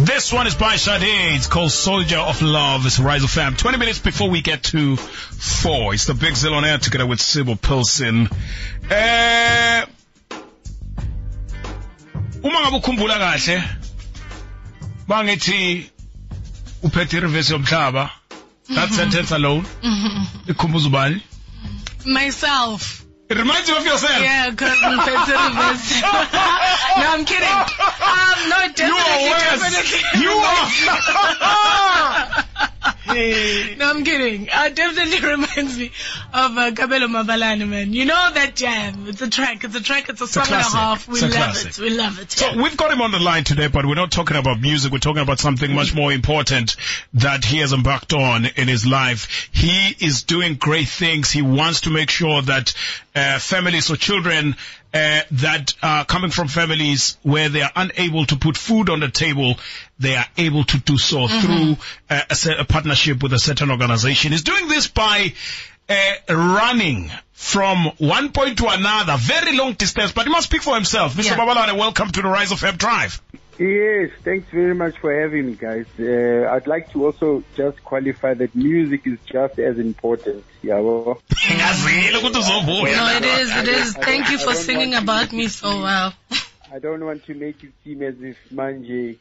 This one is by Sade. It's called Soldier of Love. It's Rise of Fam. 20 minutes before we get to 4. It's the Big Zill on air together with Sybil Pilson. Uma ngabe ukhumbula kahle bangithi uphethe reverse yomhlaba. That sentence alone. Ikhumbuza ubani? Myself. It reminds you of yourself. Yeah, because I'm reverse. No, I'm kidding. No, definitely. You are. No, I'm kidding. Definitely reminds me of Kabelo Mabalani, man. You know that jam. It's a track. It's a song and a half. We love it. So we've got him on the line today, but we're not talking about music. We're talking about something much more important that he has embarked on in his life. He is doing great things. He wants to make sure that families or children that are coming from families where they are unable to put food on the table, they are able to do so through a partnership with a certain organization. He's doing this by running from one point to another, very long distance, but he must speak for himself. Mr. Babalane, welcome to the Rise of Fam Drive. Yes, thanks very much for having me, guys. I'd like to also just qualify that music is just as important. No, it is. Thank you for singing about me so well. I don't want to make it seem as if manje,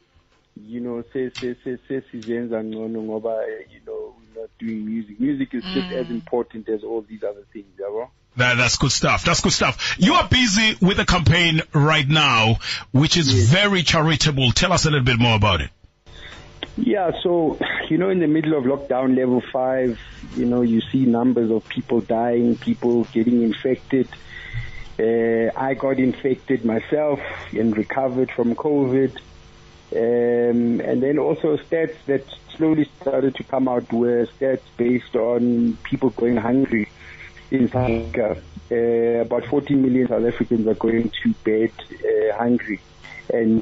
sizenza ngcono ngoba, we're not doing music. Music is just as important as all these other things, yabo. That's good stuff. You are busy with a campaign right now, which is very charitable. Tell us a little bit more about it. Yeah, so, in the middle of lockdown level 5, you see numbers of people dying, people getting infected. I got infected myself and recovered from COVID. And then also stats that slowly started to come out were stats based on people going hungry. In South Africa, about 14 million South Africans are going to bed hungry, and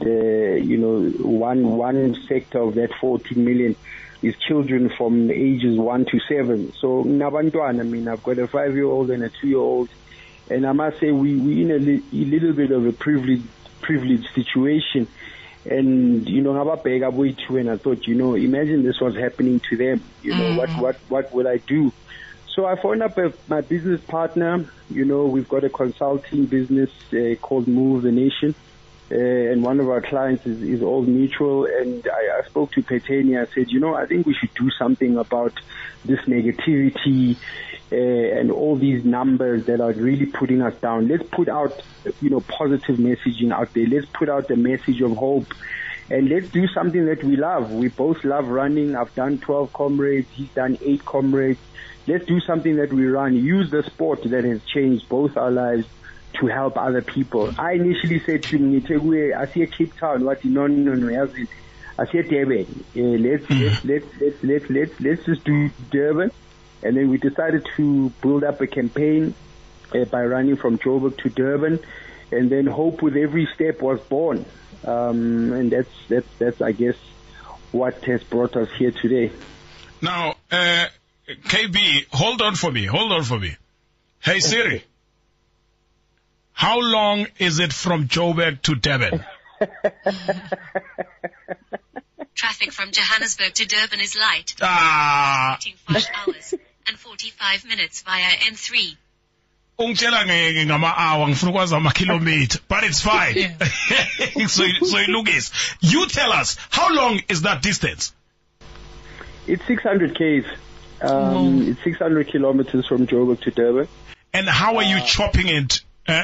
one sector of that 14 million is children from ages 1 to 7. So nabantwana, I've got a 5-year-old and a 2-year-old, and I must say we in a little bit of a privileged situation. And ngababheka boyithu and I thought, imagine this was happening to them. What would I do? So I phoned up my business partner. We've got a consulting business called Move the Nation. And one of our clients is Old Mutual. And I spoke to Petenia. I said, I think we should do something about this negativity and all these numbers that are really putting us down. Let's put out, positive messaging out there. Let's put out the message of hope. And let's do something that we love. We both love running. I've done 12 comrades. He's done 8 comrades. Let's do something that we run. Use the sport that has changed both our lives to help other people. I initially said to him, I see a Cape Town. What? No. I see a Durban. Let's just do Durban. And then we decided to build up a campaign by running from Joburg to Durban, and then Hope with Every Step was born. And that's I guess what has brought us here today. Now, KB, hold on for me. Hey Siri, how long is it from Joburg to Durban? Traffic from Johannesburg to Durban is light. 5 hours and 45 minutes via N3. But it's fine. So Lucas, you tell us, how long is that distance? It's 600 Ks. It's 600 kilometers from Joburg to Durban. And how are you chopping it?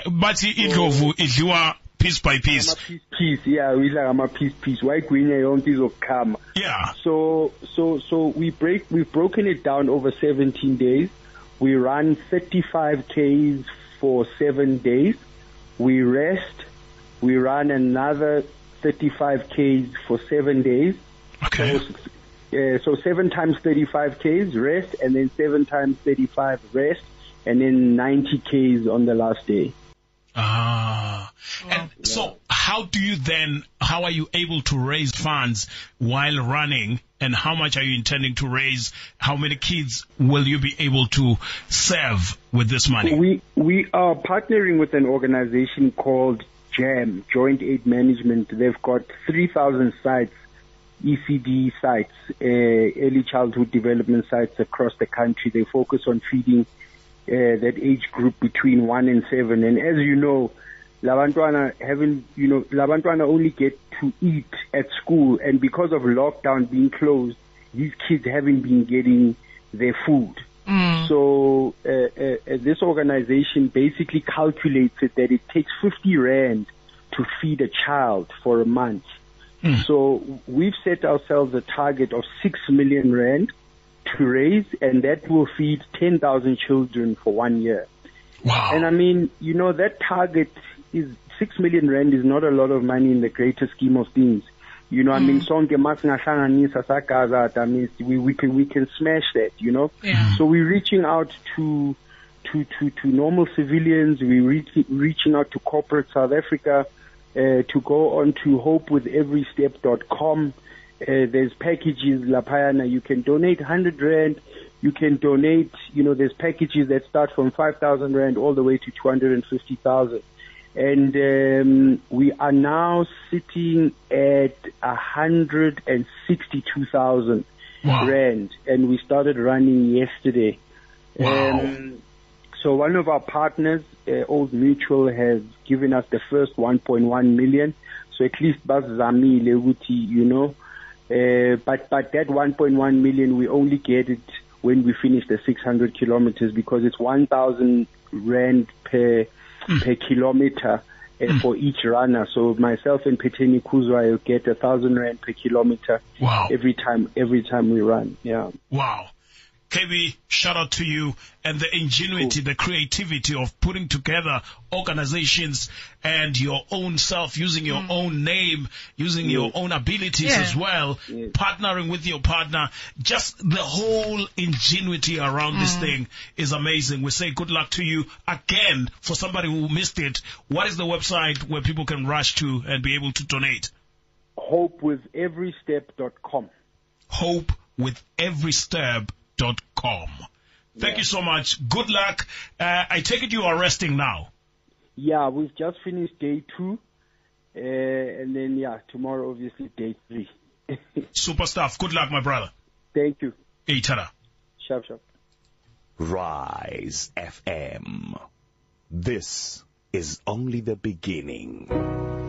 Piece by piece. Piece, yeah, we like piece. Why green come? Yeah. So we've broken it down over 17 days. We run 35 Ks for 7 days. We rest. We run another 35 Ks for 7 days. Okay. So 7 times 35 Ks rest, and then 7 times 35 rest, and then 90 Ks on the last day. And so how are you able to raise funds while running, and how much are you intending to raise? How many kids will you be able to serve with this money? We are partnering with an organization called JAM, Joint Aid Management. They've got 3,000 sites ECD sites, early childhood development sites across the country. They focus on feeding that age group between 1 and 7. And as you know, labantwana only get to eat at school, and because of lockdown being closed, these kids haven't been getting their food. So this organization basically calculated that it takes 50 rand to feed a child for a month. So we've set ourselves a target of 6 million rand to raise, and that will feed 10,000 children for 1 year. Wow. And I mean, that target is 6 million rand is not a lot of money in the greater scheme of things. I mean, sonke masingahlanganisa sagaza, I mean, we can smash that, Yeah. So we're reaching out to normal civilians. We're reaching out to corporate South Africa, to go on to hopewitheverystep.com. There's packages, Lapayana. You can donate 100 rand. You can donate, there's packages that start from 5,000 rand all the way to 250,000. And we are now sitting at 162,000 rand, and we started running yesterday. Wow. So one of our partners, Old Mutual, has given us the first 1.1 million. So at least Bazami Lewuti, but that 1.1 million, we only get it when we finish the 600 kilometers, because it's 1,000 rand per kilometer for each runner. So myself and Peteni Kuzwa will get 1,000 rand per kilometer. Wow. Every time we run. Yeah. Wow. KB, shout out to you and the ingenuity, the creativity of putting together organizations and your own self, using your own name, using your own abilities as well, partnering with your partner. Just the whole ingenuity around this thing is amazing. We say good luck to you again. For somebody who missed it, what is the website where people can rush to and be able to donate? Hopewitheverystep.com. Hopewitheverystep.com. Thank you so much. Good luck. I take it you are resting now. Yeah, we've just finished day 2. And then, tomorrow, obviously, day 3. Super stuff. Good luck, my brother. Thank you. Hey, tada. Sharp. Rise FM. This is only the beginning.